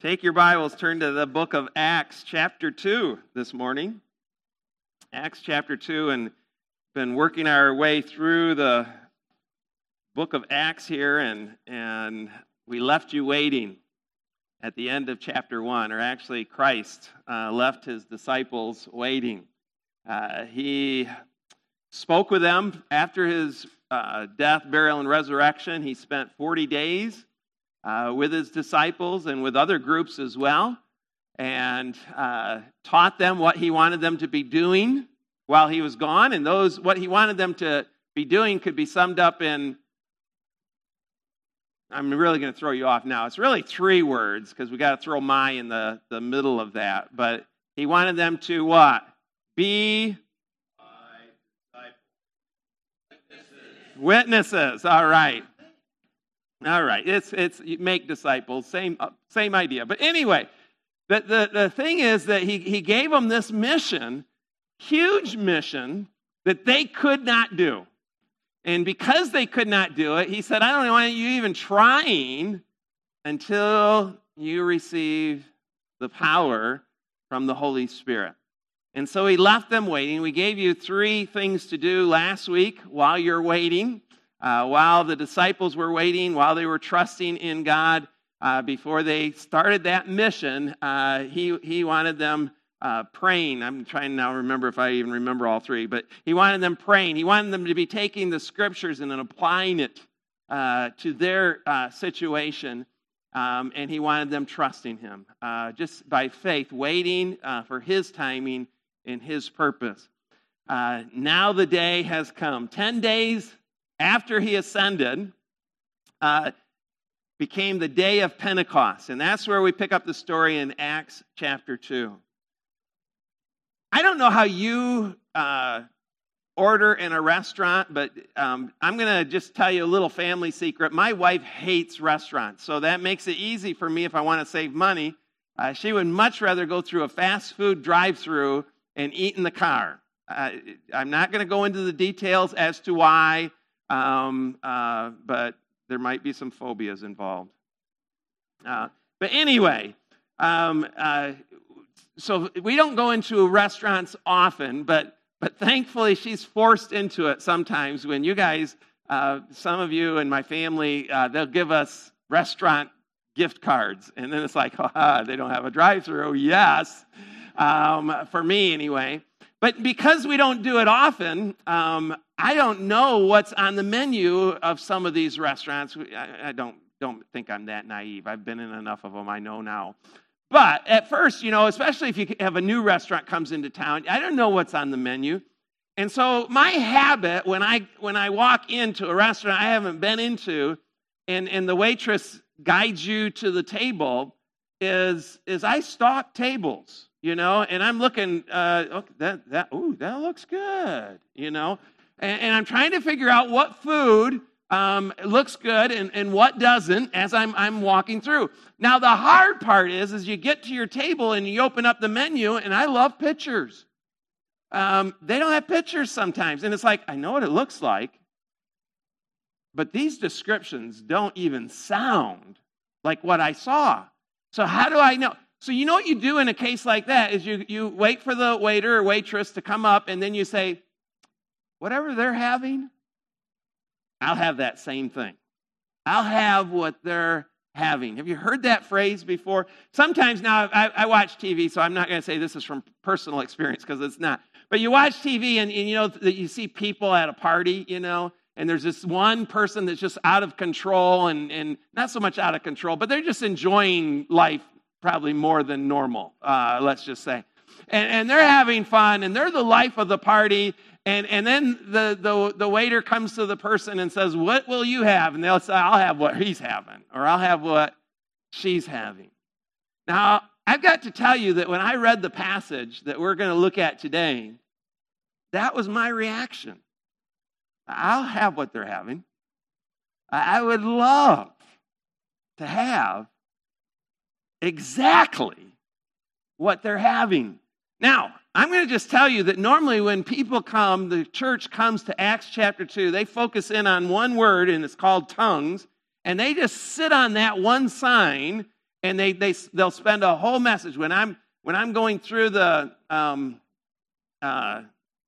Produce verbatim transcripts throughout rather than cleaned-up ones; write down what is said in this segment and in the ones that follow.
Take your Bibles, turn to the book of Acts chapter two this morning. Acts chapter two, and been working our way through the book of Acts here, and, and we left you waiting at the end of chapter one, or actually Christ uh, left his disciples waiting. Uh, he spoke with them after his uh, death, burial, and resurrection. He spent forty days Uh, with his disciples and with other groups as well, and uh, taught them what he wanted them to be doing while he was gone. And those what he wanted them to be doing could be summed up in, I'm really going to throw you off now. It's really three words because we got to throw my in the, the middle of that. But he wanted them to what? Be witnesses. All right. All right, it's it's make disciples, same same idea. But anyway, the, the, the thing is that he, he gave them this mission, huge mission, that they could not do. And because they could not do it, he said, I don't want you even trying until you receive the power from the Holy Spirit. And so he left them waiting. We gave you three things to do last week while you're waiting. Uh, while the disciples were waiting, while they were trusting in God, uh, before they started that mission, uh, he he wanted them uh, praying. I'm trying now to remember if I even remember all three, but he wanted them praying. He wanted them to be taking the scriptures and then applying it uh, to their uh, situation, um, and he wanted them trusting him, uh, just by faith, waiting uh, for his timing and his purpose. Uh, now the day has come. Ten days after he ascended, uh, became the day of Pentecost. And that's where we pick up the story in Acts chapter two. I don't know how you uh, order in a restaurant, but um, I'm going to just tell you a little family secret. My wife hates restaurants, so that makes it easy for me if I want to save money. Uh, she would much rather go through a fast food drive-thru and eat in the car. Uh, I'm not going to go into the details as to why, Um, uh, but there might be some phobias involved. Uh, but anyway, um, uh, so we don't go into restaurants often, but but thankfully she's forced into it sometimes when you guys, uh, some of you and my family, uh, they'll give us restaurant gift cards. And then it's like, oh, they don't have a drive-thru. Yes, um, for me anyway. But because we don't do it often, um, I don't know what's on the menu of some of these restaurants. I, I don't don't think I'm that naive. I've been in enough of them, I know now. But at first, you know, especially if you have a new restaurant comes into town, I don't know what's on the menu. And so my habit when I when I walk into a restaurant I haven't been into, and, and the waitress guides you to the table, is is I stalk tables. You know, and I'm looking, uh, okay, that, that, ooh, that looks good, you know. And, and I'm trying to figure out what food um, looks good and, and what doesn't as I'm I'm walking through. Now, the hard part is, is you get to your table and you open up the menu, and I love pictures. Um, they don't have pictures sometimes. And it's like, I know what it looks like, but these descriptions don't even sound like what I saw. So how do I know? So you know what you do in a case like that is you, you wait for the waiter or waitress to come up, and then you say, whatever they're having, I'll have that same thing. I'll have what they're having. Have you heard that phrase before? Sometimes now, I, I watch T V, so I'm not going to say this is from personal experience because it's not. But you watch T V, and, and you know that you see people at a party, you know, and there's this one person that's just out of control, and, and not so much out of control, but they're just enjoying life probably more than normal, uh, let's just say. And, and they're having fun, and they're the life of the party. And, and then the, the, the waiter comes to the person and says, what will you have? And they'll say, I'll have what he's having, or I'll have what she's having. Now, I've got to tell you that when I read the passage that we're going to look at today, that was my reaction. I'll have what they're having. I would love to have exactly what they're having. Now, I'm going to just tell you that normally when people come, the church comes to Acts chapter two, they focus in on one word, and it's called tongues, and they just sit on that one sign And they, they, they'll spend a whole message. When I'm, when I'm going through the, um, uh,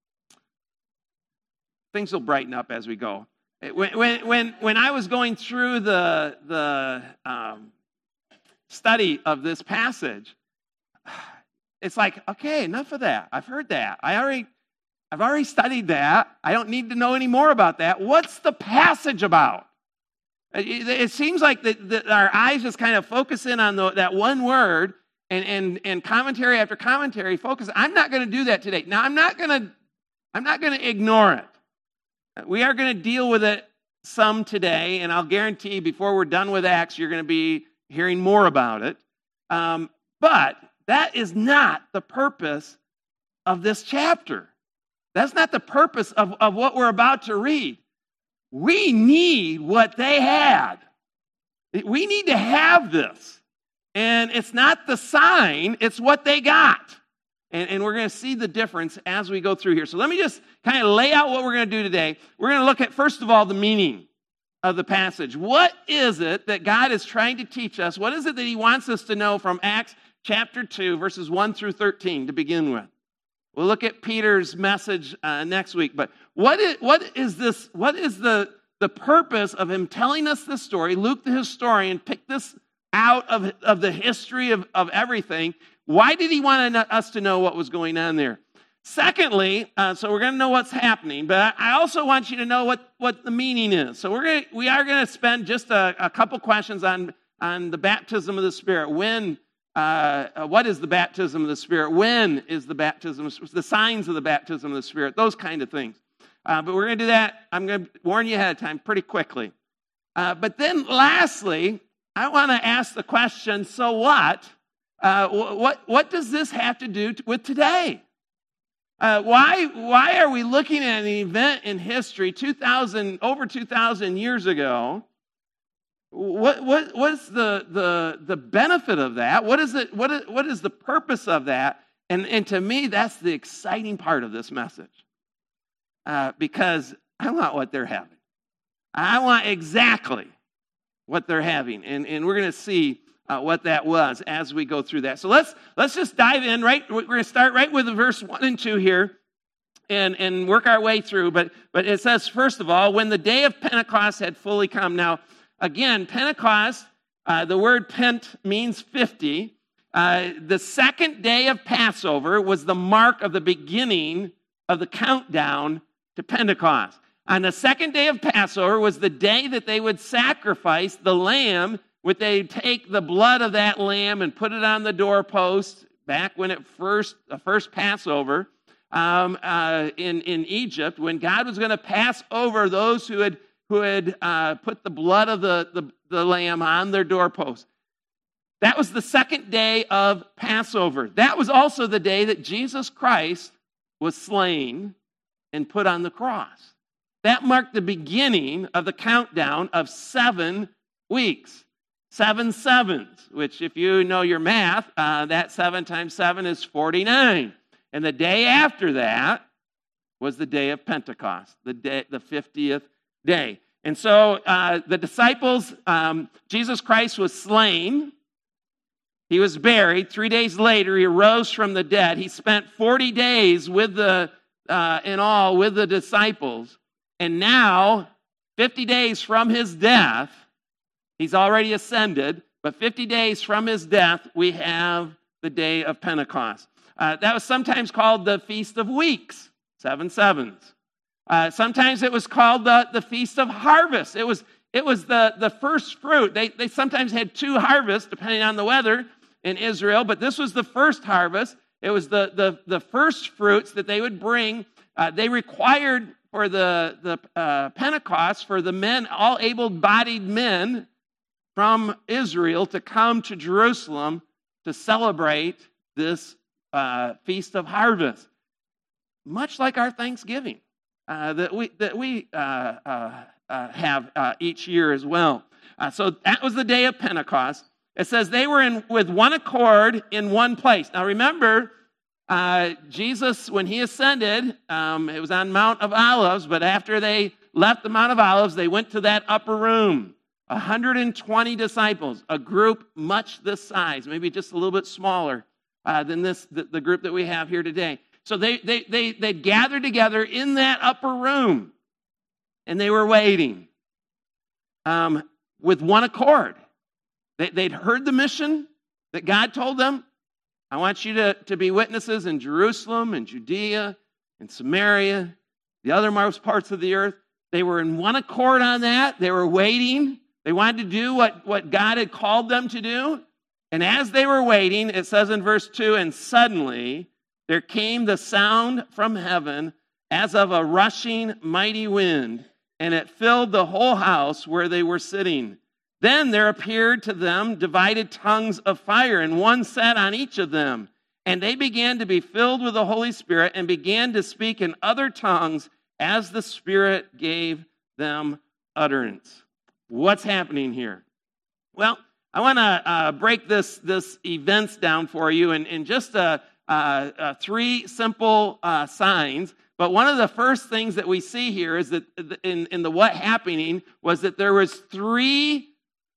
things will brighten up as we go. When, when, when, when I was going through the, the um, study of this passage, it's like, okay, enough of that. I've heard that. I already, I've already studied that. I don't need to know any more about that. What's the passage about? It, it seems like that, that our eyes just kind of focus in on the, that one word, and, and, and commentary after commentary focus. I'm not going to do that today. Now, I'm not going to, I'm not going to ignore it. We are going to deal with it some today, and I'll guarantee before we're done with Acts, you're going to be hearing more about it. Um, but that is not the purpose of this chapter. That's not the purpose of, of what we're about to read. We need what they had. We need to have this. And it's not the sign, it's what they got. And, and we're going to see the difference as we go through here. So let me just kind of lay out what we're going to do today. We're going to look at, first of all, the meaning of the passage. What is it that God is trying to teach us? What is it that he wants us to know from Acts chapter two, verses one through thirteen to begin with? We'll look at Peter's message uh, next week. But what is, what is this? What is the, the purpose of him telling us this story? Luke the historian picked this out of, of the history of, of everything. Why did he want us to know what was going on there? Secondly, uh, so we're going to know what's happening, but I also want you to know what, what the meaning is. So we're going to, we are going to spend just a, a couple questions on, on the baptism of the Spirit. When, uh, what is the baptism of the Spirit? When is the baptism, the signs of the baptism of the Spirit? Those kind of things. Uh, but we're going to do that. I'm going to warn you ahead of time pretty quickly. Uh, but then lastly, I want to ask the question, so what? Uh, what, what does this have to do with today? Uh, why, why are we looking at an event in history two thousand, over two thousand years ago? What, what, what's the, the, the benefit of that? What is, it, what, is, what is the purpose of that? And, and to me, that's the exciting part of this message. Uh, because I want what they're having. I want exactly what they're having. And, and we're going to see Uh, what that was as we go through that. So let's let's just dive in, right? We're going to start right with verse one and two here and, and work our way through. But, but it says, first of all, when the day of Pentecost had fully come. Now, again, Pentecost, uh, the word pent means fifty. Uh, the second day of Passover was the mark of the beginning of the countdown to Pentecost. On the second day of Passover was the day that they would sacrifice the lamb. Would they take the blood of that lamb and put it on the doorpost back when it first, the first Passover um, uh, in, in Egypt, when God was going to pass over those who had, who had uh, put the blood of the, the, the lamb on their doorpost. That was the second day of Passover. That was also the day that Jesus Christ was slain and put on the cross. That marked the beginning of the countdown of seven weeks. Seven sevens, which if you know your math, uh, that seven times seven is forty-nine. And the day after that was the day of Pentecost, the day, the fiftieth day. And so uh, the disciples, um, Jesus Christ was slain. He was buried. Three days later, he arose from the dead. He spent forty days with the, uh, in all with the disciples. And now, fifty days from his death, he's already ascended, but fifty days from his death, we have the day of Pentecost. Uh, that was sometimes called the Feast of Weeks, seven sevens. Uh, sometimes it was called the, the Feast of Harvest. It was, it was the, the first fruit. They, they sometimes had two harvests, depending on the weather in Israel, but this was the first harvest. It was the, the, the first fruits that they would bring. Uh, they required for the, the uh, Pentecost, for the men, all able-bodied men, from Israel to come to Jerusalem to celebrate this uh, Feast of Harvest, much like our Thanksgiving uh, that we that we uh, uh, uh, have uh, each year as well. Uh, so that was the day of Pentecost. It says they were in with one accord in one place. Now remember, uh, Jesus, when he ascended, um, it was on Mount of Olives, but after they left the Mount of Olives, they went to that upper room. one hundred twenty disciples, a group much this size, maybe just a little bit smaller uh, than this the, the group that we have here today. So they they they they gathered together in that upper room, and they were waiting um, with one accord. They, they'd heard the mission that God told them. I want you to, to be witnesses in Jerusalem and Judea and Samaria, the othermost parts of the earth. They were in one accord on that. They were waiting. They wanted to do what, what God had called them to do. And as they were waiting, it says in verse two, and suddenly there came the sound from heaven as of a rushing mighty wind, and it filled the whole house where they were sitting. Then there appeared to them divided tongues of fire, and one sat on each of them. And they began to be filled with the Holy Spirit and began to speak in other tongues as the Spirit gave them utterance. What's happening here? Well, I want to uh, break this, this events down for you in, in just a, a, a three simple uh, signs. But one of the first things that we see here is that in, in the what happening was that there was three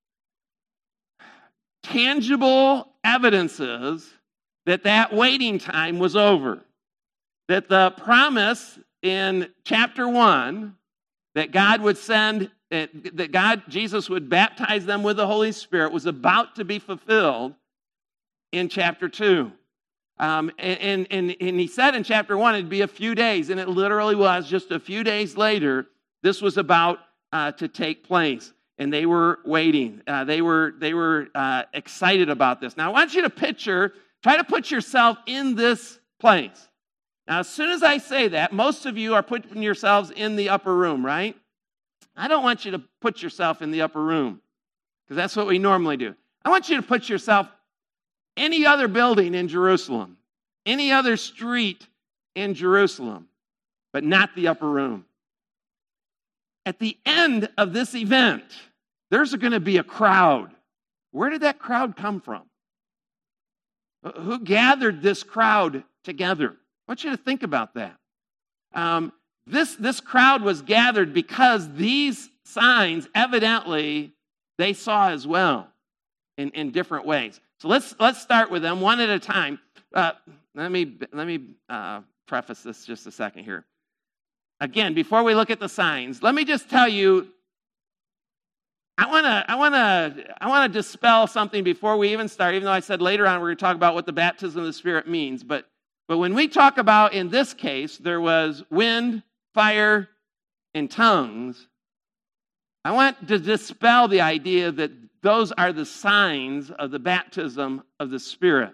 tangible evidences that that waiting time was over. That the promise in chapter one that God would send, that God, Jesus would baptize them with the Holy Spirit was about to be fulfilled in chapter two. Um, and, and, and he said in chapter one it'd be a few days, and it literally was just a few days later. This was about uh, to take place. And they were waiting. Uh, they were they were uh, excited about this. Now, I want you to picture, try to put yourself in this place. Now, as soon as I say that, most of you are putting yourselves in the upper room, right? I don't want you to put yourself in the upper room, because that's what we normally do. I want you to put yourself any other building in Jerusalem, any other street in Jerusalem, but not the upper room. At the end of this event, there's going to be a crowd. Where did that crowd come from? Who gathered this crowd together? I want you to think about that. Um, this, this crowd was gathered because these signs, evidently, they saw as well in, in different ways. So let's, let's start with them one at a time. Uh, let me, let me uh, preface this just a second here. Again, before we look at the signs, let me just tell you, I want to I want to I want to dispel something before we even start, even though I said later on we're going to talk about what the baptism of the Spirit means. But, but when we talk about, in this case, there was wind, fire, and tongues, I want to dispel the idea that those are the signs of the baptism of the Spirit.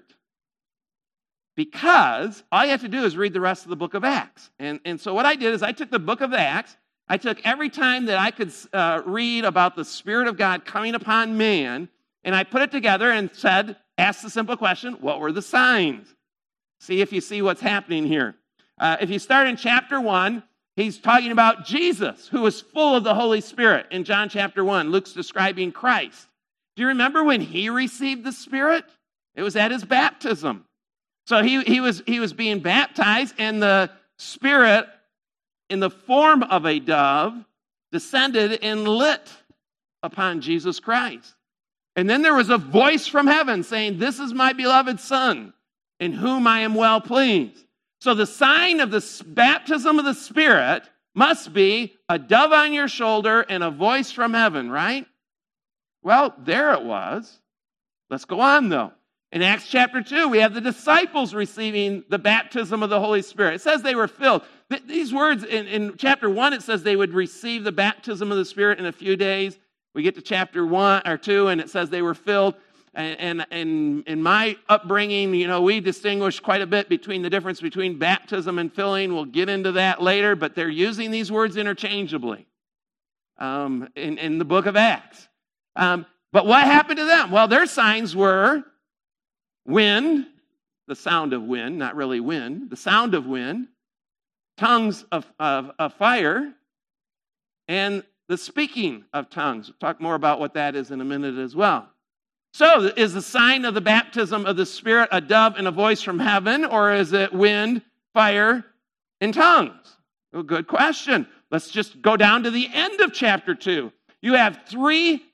Because all you have to do is read the rest of the book of Acts. And, and so what I did is I took the book of Acts, I took every time that I could uh, read about the Spirit of God coming upon man, and I put it together and said, asked the simple question, what were the signs? See if you see what's happening here. Uh, if you start in chapter one, he's talking about Jesus, who was full of the Holy Spirit in John chapter one. Luke's describing Christ. Do you remember when he received the Spirit? It was at his baptism. So he, he, was, he was being baptized, and the Spirit, in the form of a dove, descended and lit upon Jesus Christ. And then there was a voice from heaven saying, "This is my beloved Son, in whom I am well pleased." So the sign of the baptism of the Spirit must be a dove on your shoulder and a voice from heaven, right? Well, there it was. Let's go on, though. In Acts chapter two, we have the disciples receiving the baptism of the Holy Spirit. It says they were filled. These words, in, in chapter one, it says they would receive the baptism of the Spirit in a few days. We get to chapter one or two, and it says they were filled. And, and in my upbringing, you know, we distinguish quite a bit between the difference between baptism and filling. We'll get into that later, but they're using these words interchangeably um, in, in the book of Acts. Um, but what happened to them? Well, their signs were wind, the sound of wind, not really wind, the sound of wind, tongues of, of, of fire, and the speaking of tongues. We'll talk more about what that is in a minute as well. So, is the sign of the baptism of the Spirit a dove and a voice from heaven, or is it wind, fire, and tongues? Well, good question. Let's just go down to the end of chapter two. You have three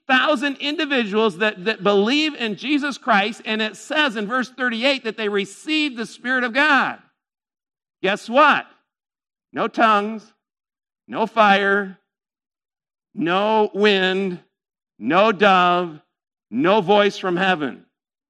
thousand individuals that, that believe in Jesus Christ, and it says in verse thirty-eight that they received the Spirit of God. Guess what? No tongues, no fire, no wind, no dove, no voice from heaven.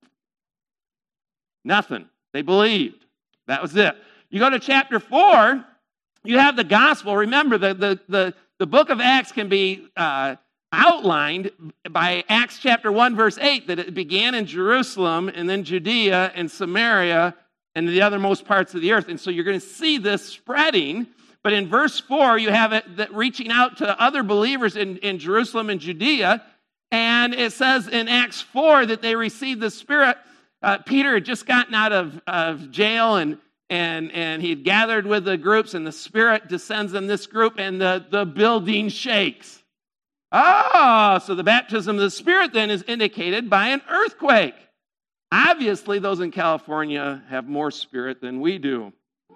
Nothing. They believed. That was it. You go to chapter four, you have the gospel. Remember, the, the, the, the book of Acts can be uh, outlined by Acts chapter one, verse eight, that it began in Jerusalem and then Judea and Samaria and the othermost parts of the earth. And so you're going to see this spreading. But in verse four, you have it that reaching out to other believers in, in Jerusalem and Judea. And it says in Acts four that they received the Spirit. Uh, Peter had just gotten out of, of jail, and, and, and he had gathered with the groups, and the Spirit descends on this group, and the, the building shakes. Oh, so the baptism of the Spirit then is indicated by an earthquake. Obviously, those in California have more Spirit than we do.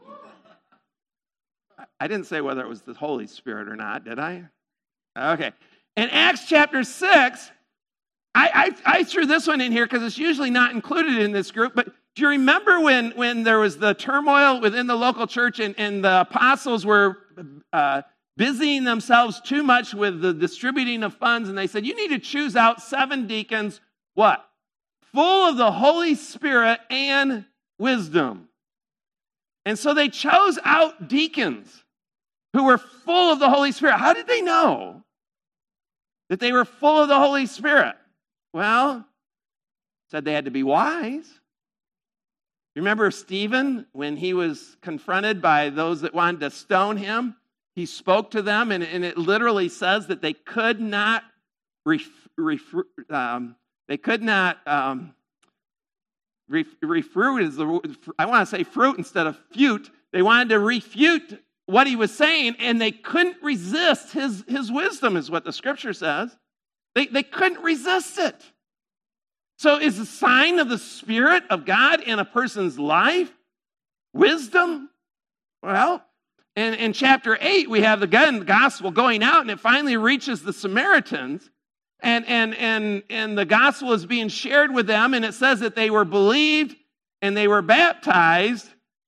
I didn't say whether it was the Holy Spirit or not, did I? Okay. In Acts chapter six, I, I, I threw this one in here because it's usually not included in this group, but do you remember when, when there was the turmoil within the local church and, and the apostles were uh, busying themselves too much with the distributing of funds, and they said, you need to choose out seven deacons, what? Full of the Holy Spirit and wisdom. And so they chose out deacons who were full of the Holy Spirit. How did they know that they were full of the Holy Spirit? Well, said they had to be wise. Remember Stephen, when he was confronted by those that wanted to stone him? He spoke to them, and, and it literally says that they could not, ref, ref, um, they could not, um, ref, refruit is the, I want to say fruit instead of fute. They wanted to refute what he was saying, and they couldn't resist his, his wisdom, is what the scripture says. They, they couldn't resist it. So is the sign of the Spirit of God in a person's life wisdom? Well, in, in chapter eight, we have again the gospel going out, and it finally reaches the Samaritans, and, and, and, and the gospel is being shared with them, and it says that they were believed and they were baptized,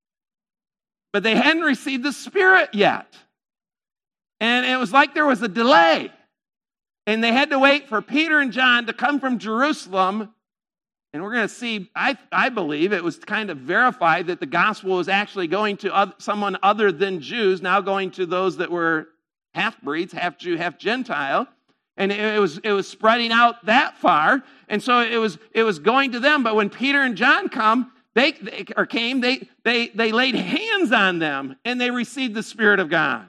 but they hadn't received the Spirit yet. And it was like there was a delay. And they had to wait for Peter and John to come from Jerusalem. And we're going to see, I, I believe, it was kind of verified that the gospel was actually going to other, someone other than Jews, now going to those that were half-breeds, half-Jew, half-Gentile. And it, it was it was spreading out that far. And so it was it was going to them. But when Peter and John come, they, they or came, they, they, they laid hands on them, and they received the Spirit of God.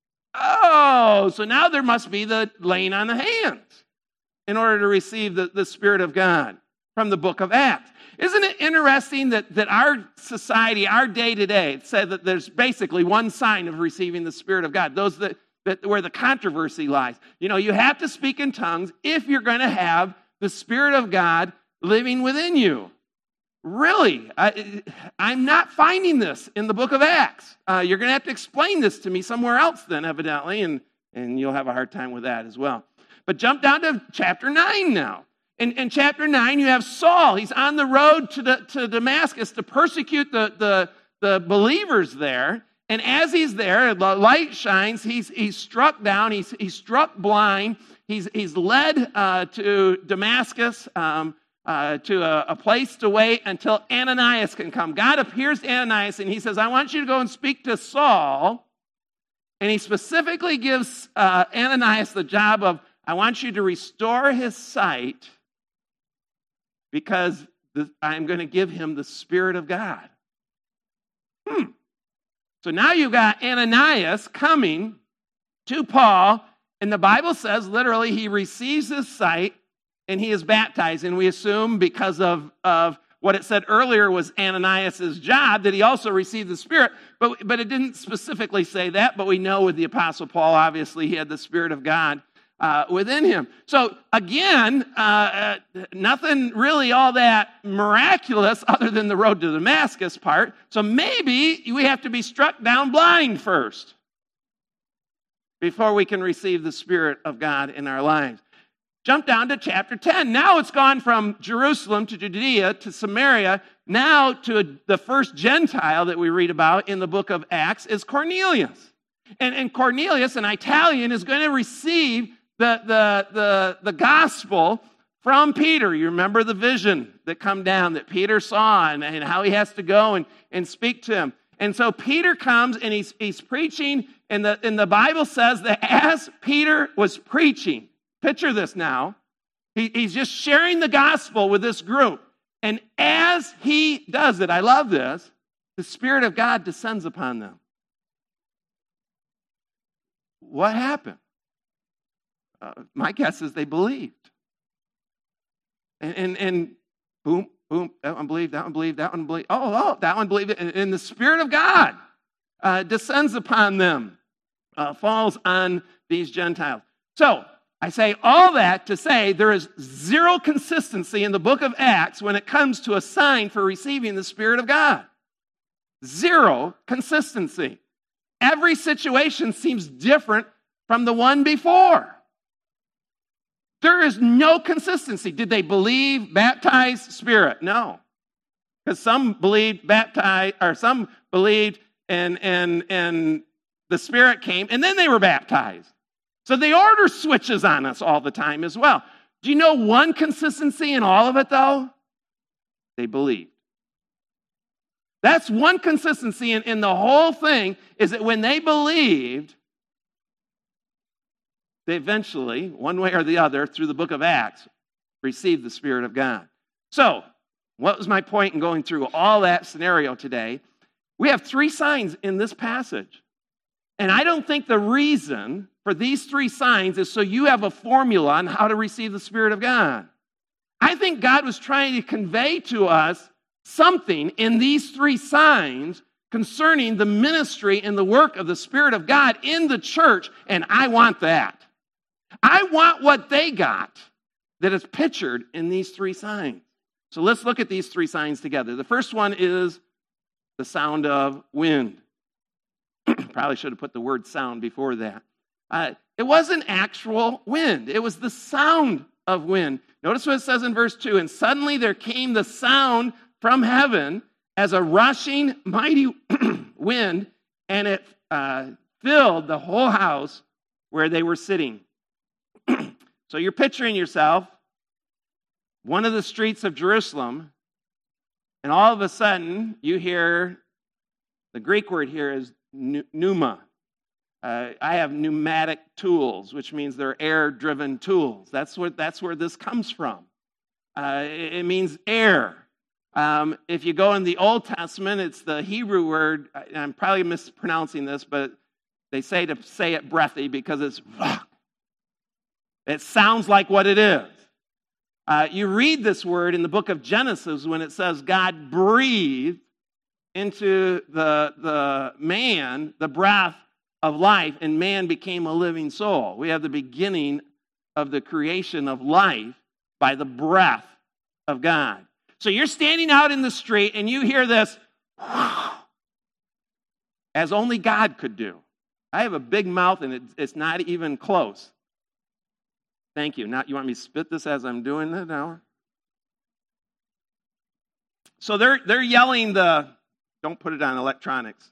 Oh, so now there must be the laying on the hands in order to receive the, the Spirit of God from the book of Acts. Isn't it interesting that, that our society, our day to day, said that there's basically one sign of receiving the Spirit of God, those that, that where the controversy lies. You know, you have to speak in tongues if you're going to have the Spirit of God living within you. Really, I, I'm not finding this in the book of Acts. Uh, you're going to have to explain this to me somewhere else then, evidently, and, and you'll have a hard time with that as well. But jump down to chapter nine now. In, in chapter nine, you have Saul. He's on the road to, the, to Damascus to persecute the, the, the believers there. And as he's there, the light shines. He's, he's struck down. He's, he's struck blind. He's, he's led uh, to Damascus, um, Uh, to a, a place to wait until Ananias can come. God appears to Ananias and he says, I want you to go and speak to Saul. And he specifically gives uh, Ananias the job of, I want you to restore his sight because the, I'm going to give him the Spirit of God. Hmm. So now you've got Ananias coming to Paul, and the Bible says literally he receives his sight and he is baptized. And we assume because of, of what it said earlier was Ananias' job, that he also received the Spirit. But, but it didn't specifically say that. But we know with the Apostle Paul, obviously, he had the Spirit of God uh, within him. So again, uh, nothing really all that miraculous other than the road to Damascus part. So maybe we have to be struck down blind first before we can receive the Spirit of God in our lives. Jump down to chapter ten. Now it's gone from Jerusalem to Judea to Samaria. Now to the first Gentile that we read about in the book of Acts is Cornelius. And, and Cornelius, an Italian, is going to receive the, the, the, the gospel from Peter. You remember the vision that come down that Peter saw and, and how he has to go and, and speak to him. And so Peter comes and he's, he's preaching, and the, and the Bible says that as Peter was preaching, picture this now, he, he's just sharing the gospel with this group. And as he does it, I love this, the Spirit of God descends upon them. What happened? Uh, my guess is they believed. And, and, and boom, boom, that one believed, that one believed, that one believed. Oh, oh, that one believed it. And, and the Spirit of God uh, descends upon them, uh, falls on these Gentiles. So, I say all that to say there is zero consistency in the book of Acts when it comes to a sign for receiving the Spirit of God. Zero consistency. Every situation seems different from the one before. There is no consistency. Did they believe, baptize, Spirit? No. Because some believed, baptized, or some believed and, and, and the Spirit came, and then they were baptized. So the order switches on us all the time as well. Do you know one consistency in all of it, though? They believed. That's one consistency in, in the whole thing, is that when they believed, they eventually, one way or the other, through the book of Acts, received the Spirit of God. So, what was my point in going through all that scenario today? We have three signs in this passage. And I don't think the reason for these three signs is so you have a formula on how to receive the Spirit of God. I think God was trying to convey to us something in these three signs concerning the ministry and the work of the Spirit of God in the church, and I want that. I want what they got that is pictured in these three signs. So let's look at these three signs together. The first one is the sound of wind. Probably should have put the word sound before that. Uh, it wasn't actual wind. It was the sound of wind. Notice what it says in verse two. And suddenly there came the sound from heaven as a rushing mighty wind, and it uh, filled the whole house where they were sitting. So you're picturing yourself, one of the streets of Jerusalem, and all of a sudden you hear, the Greek word here is pneuma. Uh, I have pneumatic tools, which means they're air-driven tools. That's what. That's where this comes from. Uh, it, it means air. Um, if you go in the Old Testament, it's the Hebrew word. I'm probably mispronouncing this, but they say to say it breathy because it's ruach. It sounds like what it is. Uh, you read this word in the book of Genesis when it says God breathed into the, the man the breath of life, and man became a living soul. We have the beginning of the creation of life by the breath of God. So you're standing out in the street and you hear this as only God could do. I have a big mouth and it's, it's not even close. Thank you. Now, you want me to spit this as I'm doing it now? So they're they're yelling the, don't put it on electronics.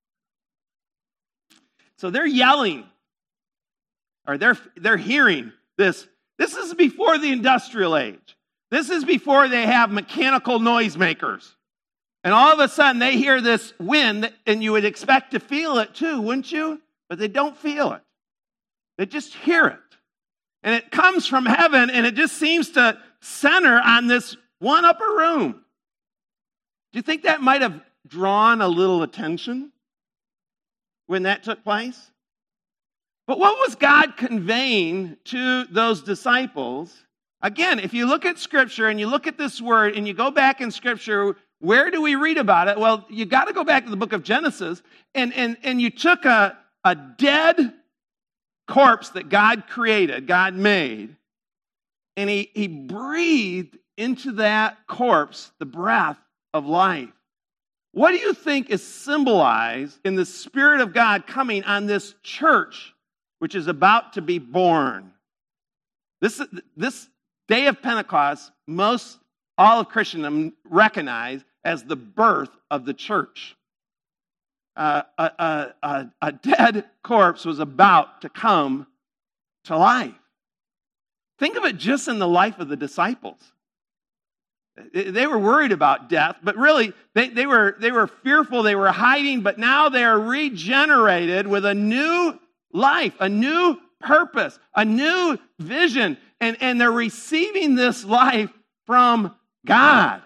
So they're yelling, or they're they're hearing this. This is before the industrial age. This is before they have mechanical noisemakers. And all of a sudden they hear this wind, and you would expect to feel it too, wouldn't you? But they don't feel it. They just hear it. And it comes from heaven, and it just seems to center on this one upper room. Do you think that might have drawn a little attention when that took place? But what was God conveying to those disciples? Again, if you look at Scripture and you look at this word and you go back in Scripture, where do we read about it? Well, you got to go back to the book of Genesis, and, and, and you took a, a dead corpse that God created, God made, and he, he breathed into that corpse the breath of life. What do you think is symbolized in the Spirit of God coming on this church, which is about to be born? This, this day of Pentecost, most all of Christendom recognize as the birth of the church. Uh, a, a, a, a dead corpse was about to come to life. Think of it just in the life of the disciples. They were worried about death, but really they, they, were, they were fearful, they were hiding, but now they are regenerated with a new life, a new purpose, a new vision, and, and they're receiving this life from God.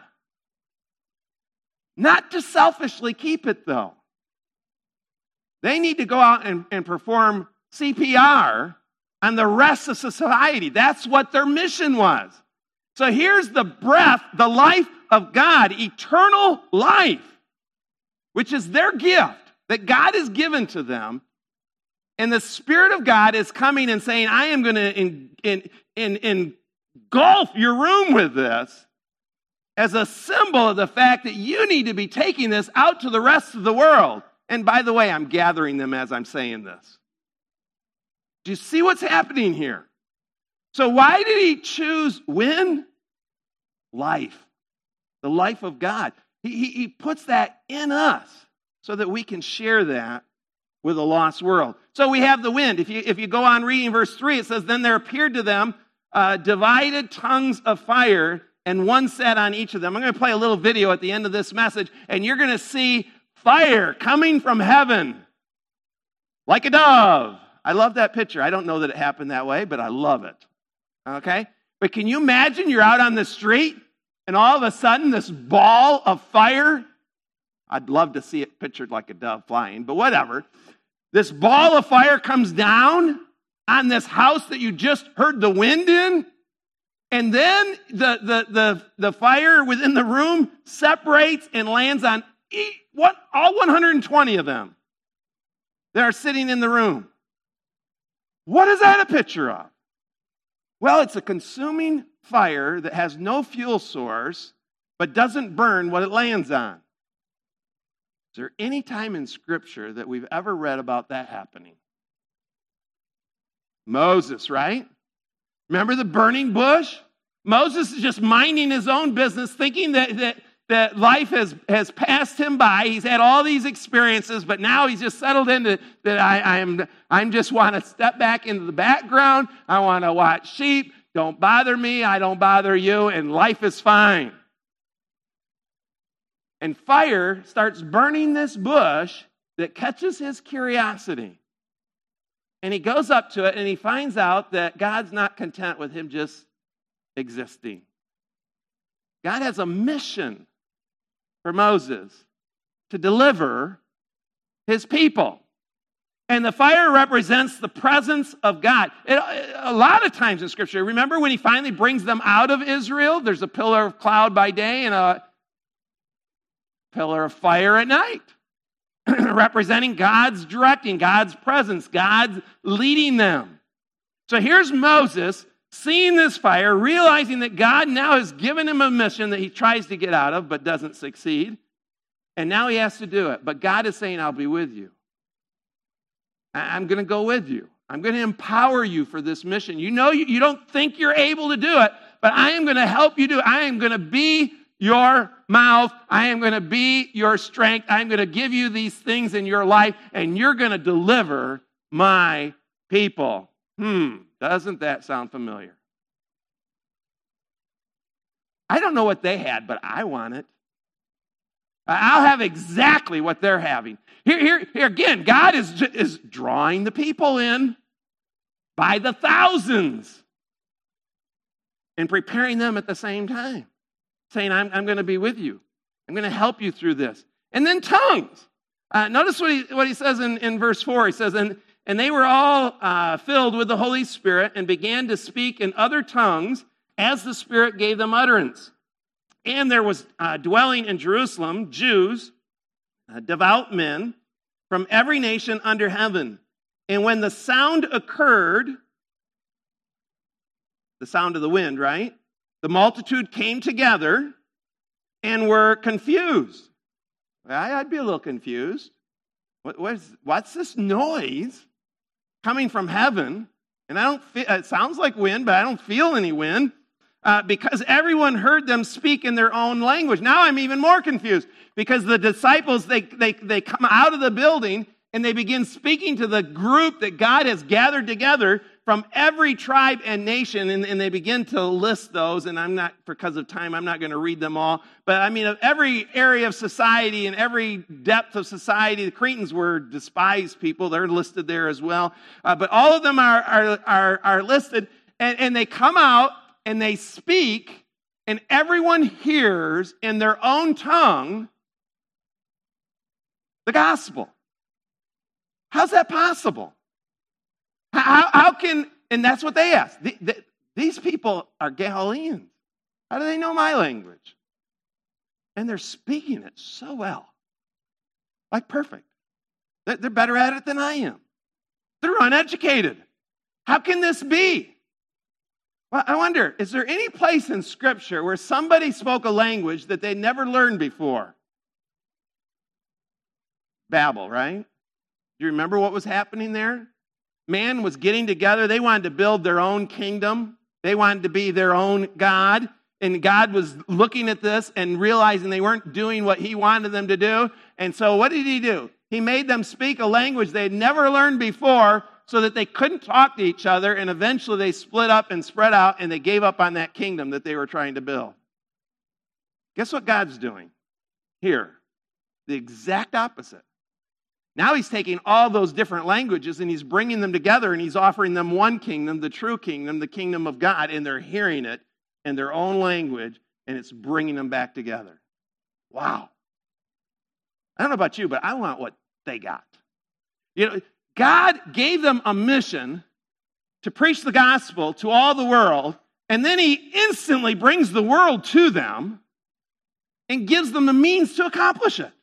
Not to selfishly keep it, though. They need to go out and, and perform C P R on the rest of society. That's what their mission was. So here's the breath, the life of God, eternal life, which is their gift that God has given to them. And the Spirit of God is coming and saying, I am going to in, in, in, engulf your room with this as a symbol of the fact that you need to be taking this out to the rest of the world. And by the way, I'm gathering them as I'm saying this. Do you see what's happening here? So why did he choose when? Life. The life of God. He, he, he puts that in us so that we can share that with a lost world. So we have the wind. If you, if you go on reading verse three, it says, then there appeared to them uh, divided tongues of fire, and one sat on each of them. I'm going to play a little video at the end of this message, and you're going to see fire coming from heaven like a dove. I love that picture. I don't know that it happened that way, but I love it. Okay? But can you imagine you're out on the street and all of a sudden this ball of fire, I'd love to see it pictured like a dove flying, but whatever. This ball of fire comes down on this house that you just heard the wind in, and then the, the, the, the fire within the room separates and lands on each, what, all one hundred twenty of them that are sitting in the room. What is that a picture of? Well, it's a consuming fire that has no fuel source, but doesn't burn what it lands on. Is there any time in Scripture that we've ever read about that happening? Moses, right? Remember the burning bush? Moses is just minding his own business, thinking that, that, that life has, has passed him by. He's had all these experiences, but now he's just settled into that I, I am I'm just want to step back into the background. I want to watch sheep. Don't bother me. I don't bother you. And life is fine. And fire starts burning this bush that catches his curiosity. And he goes up to it and he finds out that God's not content with him just existing. God has a mission for Moses to deliver his people. And the fire represents the presence of God. It, a lot of times in Scripture, remember when he finally brings them out of Israel, there's a pillar of cloud by day and a pillar of fire at night, representing God's directing, God's presence, God's leading them. So here's Moses seeing this fire, realizing that God now has given him a mission that he tries to get out of but doesn't succeed. And now he has to do it. But God is saying, I'll be with you. I'm going to go with you. I'm going to empower you for this mission. You know, you, you don't think you're able to do it, but I am going to help you do it. I am going to be your mouth. I am going to be your strength. I'm going to give you these things in your life, and you're going to deliver my people. Hmm, doesn't that sound familiar? I don't know what they had, but I want it. I'll have exactly what they're having. Here, here, here again, God is, is drawing the people in by the thousands and preparing them at the same time, saying, I'm, I'm going to be with you. I'm going to help you through this. And then tongues. Uh, notice what he, what he says in, in verse four. He says, and, and they were all uh, filled with the Holy Spirit and began to speak in other tongues as the Spirit gave them utterance. And there was uh, dwelling in Jerusalem Jews, uh, devout men from every nation under heaven. And when the sound occurred, the sound of the wind, right? The multitude came together and were confused. I'd be a little confused. What, what's, what's this noise coming from heaven And I don't feel, it sounds like wind, but I don't feel any wind. Uh, because everyone heard them speak in their own language. Now I'm even more confused because the disciples, they, they, they come out of the building and they begin speaking to the group that God has gathered together from every tribe and nation, and, and they begin to list those, and I'm not, because of time, I'm not going to read them all, but I mean, of every area of society and every depth of society, the Cretans were despised people, they're listed there as well, uh, but all of them are, are, are, are listed, and, and they come out, and they speak, and everyone hears in their own tongue the gospel. How's that possible? How, how can, and that's what they ask. The, the, these people are Galileans. How do they know my language? And they're speaking it so well. Like perfect. They're, they're better at it than I am. They're uneducated. How can this be? Well, I wonder, is there any place in Scripture where somebody spoke a language that they never learned before? Babel, right? Do you remember what was happening there? Man was getting together. They wanted to build their own kingdom. They wanted to be their own God. And God was looking at this and realizing they weren't doing what he wanted them to do. And so what did he do? He made them speak a language they had never learned before, so that they couldn't talk to each other, and eventually they split up and spread out, and they gave up on that kingdom that they were trying to build. Guess what God's doing here? The exact opposite. Now he's taking all those different languages, and he's bringing them together, and he's offering them one kingdom, the true kingdom, the kingdom of God, and they're hearing it in their own language, and it's bringing them back together. Wow. I don't know about you, but I want what they got. You know, God gave them a mission to preach the gospel to all the world, and then he instantly brings the world to them and gives them the means to accomplish it.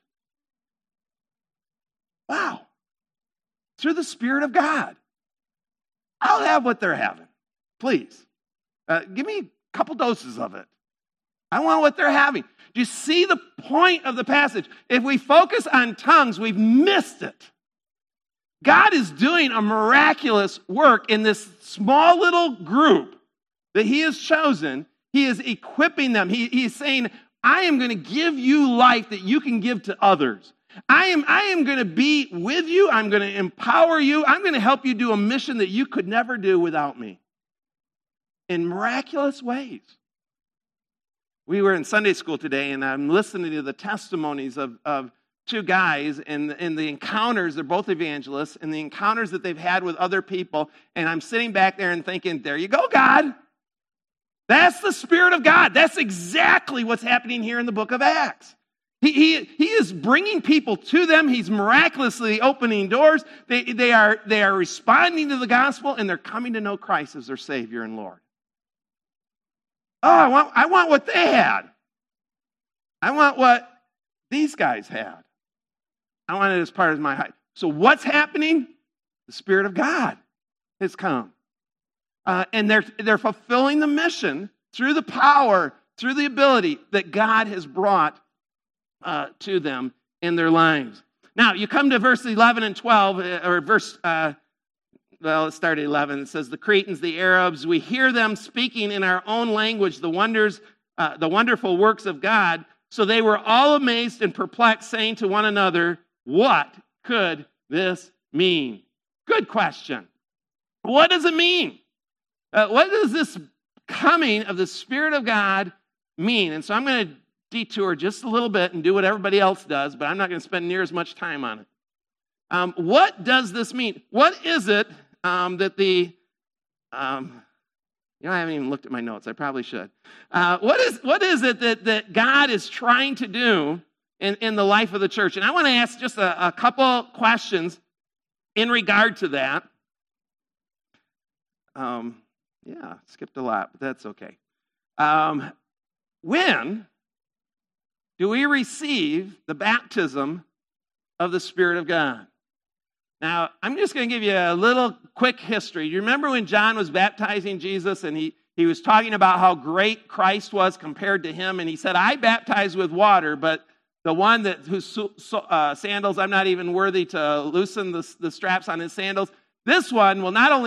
Wow. Through the Spirit of God. I'll have what they're having. Please. Uh, give me a couple doses of it. I want what they're having. Do you see the point of the passage? If we focus on tongues, we've missed it. God is doing a miraculous work in this small little group that he has chosen. He is equipping them. He, he is saying, I am going to give you life that you can give to others. I am, I am going to be with you. I'm going to empower you. I'm going to help you do a mission that you could never do without me. In miraculous ways. We were in Sunday school today, and I'm listening to the testimonies of, of two guys and, and the encounters. They're both evangelists, and the encounters that they've had with other people. And I'm sitting back there and thinking, there you go, God. That's the Spirit of God. That's exactly what's happening here in the book of Acts. He, he, he is bringing people to them. He's miraculously opening doors. They, they, are, they are responding to the gospel, and they're coming to know Christ as their Savior and Lord. Oh, I want, I want what they had. I want what these guys had. I want it as part of my height. So what's happening? The Spirit of God has come. Uh, and they're, they're fulfilling the mission through the power, through the ability that God has brought uh, to them in their lives. Now, you come to verse eleven and twelve, or verse, uh, well, let's start at eleven. It says, the Cretans, the Arabs, we hear them speaking in our own language the wonders, uh, the wonderful works of God. So they were all amazed and perplexed, saying to one another, what could this mean? Good question. What does it mean? Uh, what does this coming of the Spirit of God mean? And so I'm going to detour just a little bit and do what everybody else does, but I'm not going to spend near as much time on it. Um, what does this mean? What is it um, that the... Um, You know, I haven't even looked at my notes. I probably should. Uh, what is what is it that, that God is trying to do in, in the life of the church? And I want to ask just a, a couple questions in regard to that. Um, yeah, skipped a lot, but that's okay. Um, when do we receive the baptism of the Spirit of God? Now, I'm just going to give you a little quick history. You remember when John was baptizing Jesus and he, he was talking about how great Christ was compared to him, and he said, I baptize with water, but the one that whose uh, sandals I'm not even worthy to loosen the, the straps on his sandals, this one will not only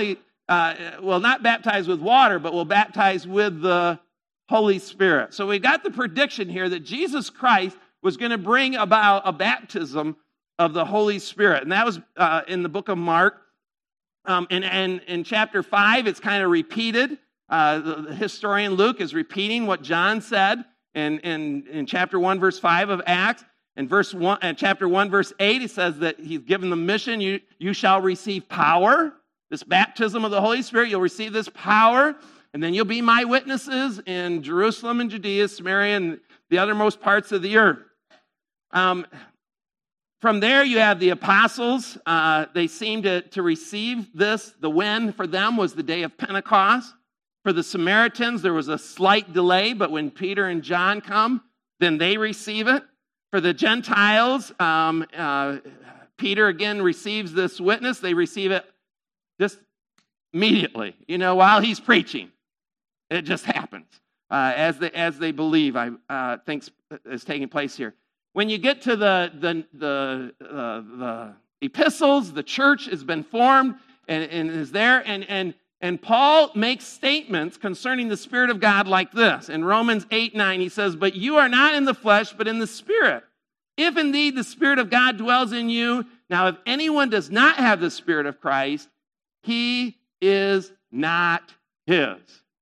uh, will not baptize with water, but will baptize with the Holy Spirit. So we got the prediction here that Jesus Christ was going to bring about a baptism of the Holy Spirit. And that was uh, in the book of Mark. Um, and, and in chapter five, it's kind of repeated. Uh, the, the historian Luke is repeating what John said in, in, in chapter one, verse five of Acts. In verse one, uh, chapter one, verse eight, he says that he's given the mission, you, you shall receive power. This baptism of the Holy Spirit, you'll receive this power, and then you'll be my witnesses in Jerusalem and Judea, Samaria, and the othermost parts of the earth. Um, from there, you have the apostles. Uh, they seem to, to receive this. The when for them was the day of Pentecost. For the Samaritans, there was a slight delay, but when Peter and John come, then they receive it. For the Gentiles, um, uh, Peter again receives this witness. They receive it just immediately, you know, while he's preaching. It just happens uh, as they as they believe. I uh, think is taking place here. When you get to the the the uh, the epistles, the church has been formed and, and is there, and and and Paul makes statements concerning the Spirit of God like this. In Romans eight nine, he says, "But you are not in the flesh, but in the Spirit. If indeed the Spirit of God dwells in you, now if anyone does not have the Spirit of Christ, he is not his."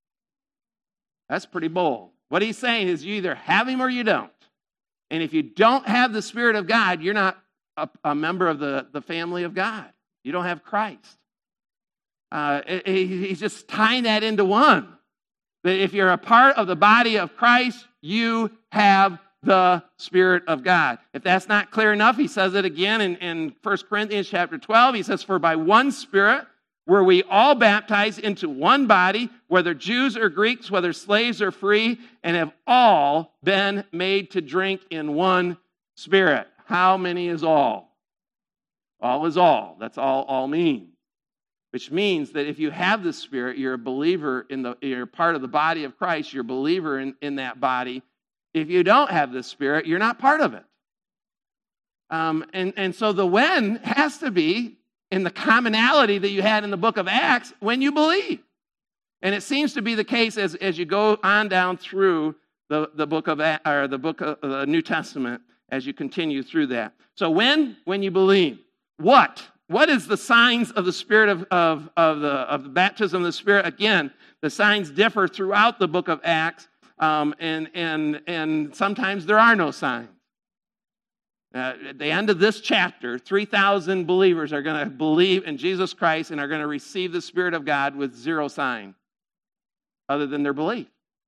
That's pretty bold. What he's saying is you either have him or you don't. And if you don't have the Spirit of God, you're not a, a member of the, the family of God. You don't have Christ. Uh, he's just tying that into one. That if you're a part of the body of Christ, you have the Spirit of God. If that's not clear enough, he says it again in, in First Corinthians chapter twelve. He says, "For by one Spirit were we all baptized into one body, whether Jews or Greeks, whether slaves or free, and have all been made to drink in one Spirit." How many is all? All is all. That's all all means. Which means that if you have the Spirit, you're a believer in the, you're part of the body of Christ, you're a believer in, in that body. If you don't have the Spirit, you're not part of it. Um, and, and so the when has to be in the commonality that you had in the book of Acts when you believe. And it seems to be the case as, as you go on down through the, the book of or the book of the New Testament as you continue through that. So when? When you believe. What? What is the signs of the Spirit of, of, of, the, of the baptism of the Spirit? Again, the signs differ throughout the book of Acts, um, and, and, and sometimes there are no signs. Uh, at the end of this chapter, three thousand believers are going to believe in Jesus Christ and are going to receive the Spirit of God with zero sign other than their belief.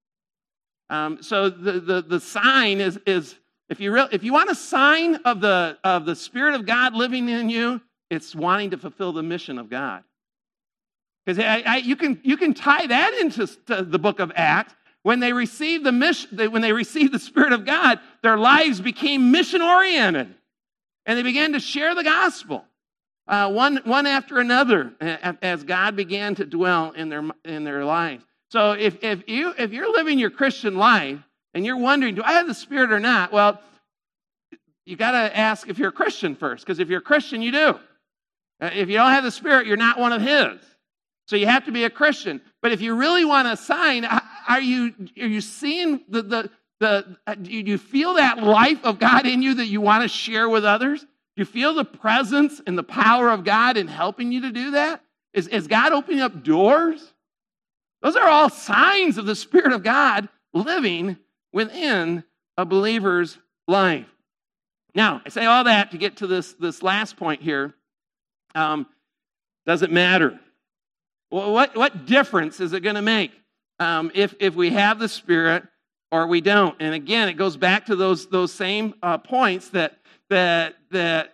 Um, so the, the, the sign is, is if you re- if you want a sign of the, of the Spirit of God living in you, it's wanting to fulfill the mission of God. Because I, I, you can you can tie that into the book of Acts. When they received the mission, when they received the Spirit of God, their lives became mission oriented, and they began to share the gospel, uh, one one after another, as God began to dwell in their in their lives. So if if you if you're living your Christian life and you're wondering, do I have the Spirit or not? Well, you got to ask if you're a Christian first, because if you're a Christian, you do. If you don't have the Spirit, you're not one of His. So you have to be a Christian. But if you really want a sign, are you are you seeing the the the? Do you feel that life of God in you that you want to share with others? Do you feel the presence and the power of God in helping you to do that? Is is God opening up doors? Those are all signs of the Spirit of God living within a believer's life. Now, I say all that to get to this this last point here. Um, does it matter? Well, what, what difference is it going to make um, if, if we have the Spirit or we don't? And again, it goes back to those, those same uh, points that, that, that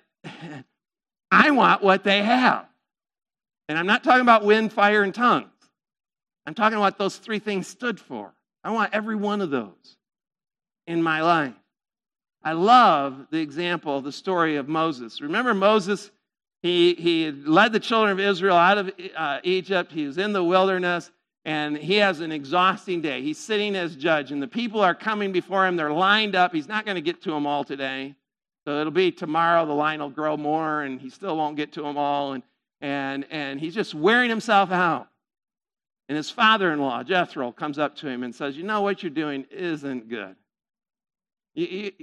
I want what they have. And I'm not talking about wind, fire, and tongues. I'm talking about what those three things stood for. I want every one of those in my life. I love the example, the story of Moses. Remember Moses? He, he led the children of Israel out of uh, Egypt. He was in the wilderness, and he has an exhausting day. He's sitting as judge, and the people are coming before him. They're lined up. He's not going to get to them all today. So it'll be tomorrow. The line will grow more, and he still won't get to them all. And, and, and he's just wearing himself out. And his father-in-law, Jethro, comes up to him and says, you know, what you're doing isn't good. You, you,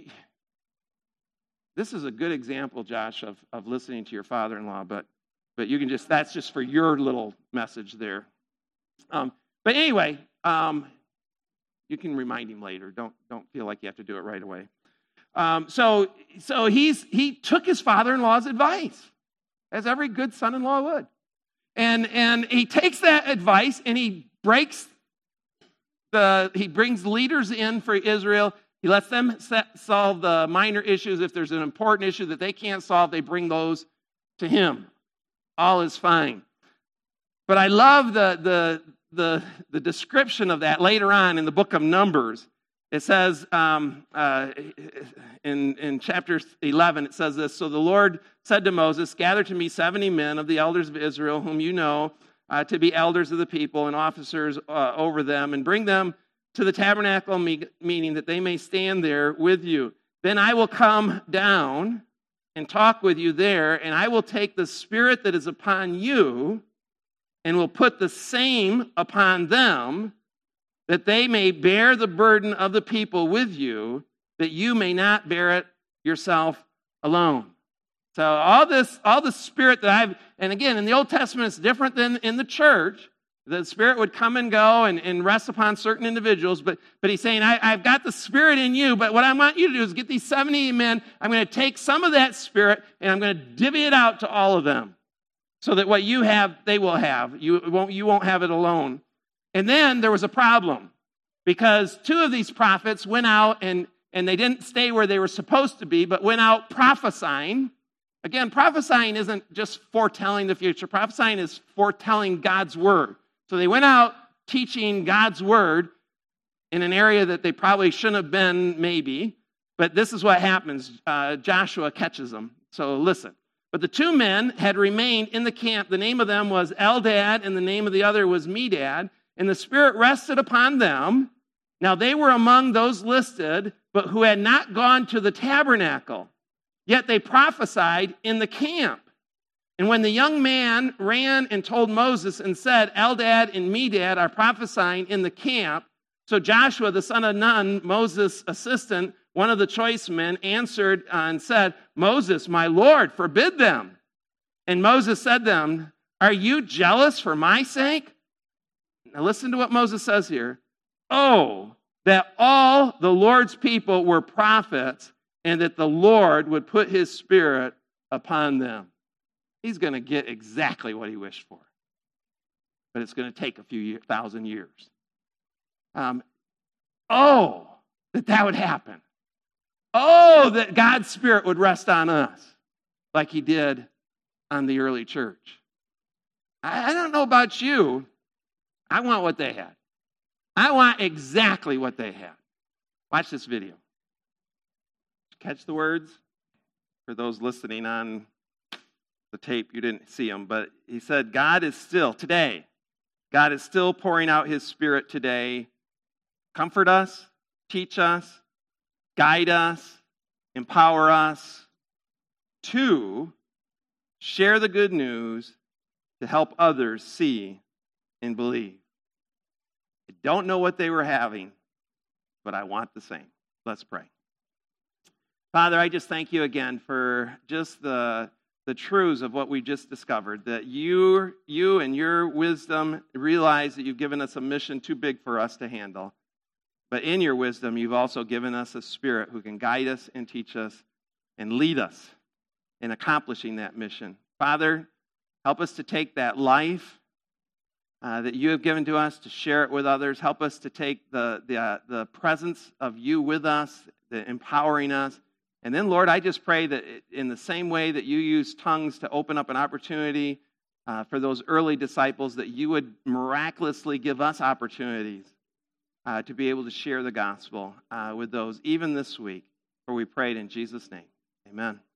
this is a good example, Josh, of, of listening to your father-in-law, but but you can just, that's just for your little message there. Um, but anyway, um, you can remind him later. Don't don't feel like you have to do it right away. Um, so so he's he took his father-in-law's advice, as every good son-in-law would. And and he takes that advice and he breaks the, he brings leaders in for Israel. He lets them set, solve the minor issues. If there's an important issue that they can't solve, they bring those to him. All is fine. But I love the, the, the, the description of that later on in the book of Numbers. It says um, uh, in, in chapter eleven, it says this, so the Lord said to Moses, gather to me seventy men of the elders of Israel, whom you know uh, to be elders of the people and officers uh, over them, and bring them to the tabernacle meeting that they may stand there with you. Then I will come down and talk with you there, and I will take the spirit that is upon you and will put the same upon them, that they may bear the burden of the people with you, that you may not bear it yourself alone. So all this, all the spirit that I've, and again, in the Old Testament, it's different than in the church. The Spirit would come and go and, and rest upon certain individuals, but, but he's saying, I, I've got the Spirit in you, but what I want you to do is get these seventy men, I'm going to take some of that Spirit, and I'm going to divvy it out to all of them, so that what you have, they will have. You won't, you won't have it alone. And then there was a problem, because two of these prophets went out, and, and they didn't stay where they were supposed to be, but went out prophesying. Again, prophesying isn't just foretelling the future. Prophesying is foretelling God's word. So they went out teaching God's word in an area that they probably shouldn't have been, maybe. But this is what happens. Uh, Joshua catches them. So listen. But the two men had remained in the camp. The name of them was Eldad, and the name of the other was Medad. And the Spirit rested upon them. Now they were among those listed, but who had not gone to the tabernacle. Yet they prophesied in the camp. And when the young man ran and told Moses and said, Eldad and Medad are prophesying in the camp, so Joshua, the son of Nun, Moses' assistant, one of the choice men, answered and said, Moses, my Lord, forbid them. And Moses said to them, are you jealous for my sake? Now listen to what Moses says here. Oh, that all the Lord's people were prophets, and that the Lord would put his Spirit upon them. He's going to get exactly what he wished for. But it's going to take a few year, thousand years. Um, oh, that that would happen. Oh, that God's Spirit would rest on us like he did on the early church. I, I don't know about you. I want what they had. I want exactly what they had. Watch this video. Catch the words? For those listening on the tape, you didn't see them, but he said, God is still, today, God is still pouring out his Spirit today. Comfort us, teach us, guide us, empower us to share the good news to help others see and believe. I don't know what they were having, but I want the same. Let's pray. Father, I just thank you again for just the the truths of what we just discovered, that you, you and your wisdom realize that you've given us a mission too big for us to handle. But in your wisdom, you've also given us a Spirit who can guide us and teach us and lead us in accomplishing that mission. Father, help us to take that life uh, that you have given to us, to share it with others. Help us to take the, the, uh, the presence of you with us, the empowering us. And then, Lord, I just pray that in the same way that you use tongues to open up an opportunity uh, for those early disciples, that you would miraculously give us opportunities uh, to be able to share the gospel uh, with those, even this week, for we prayed in Jesus' name. Amen.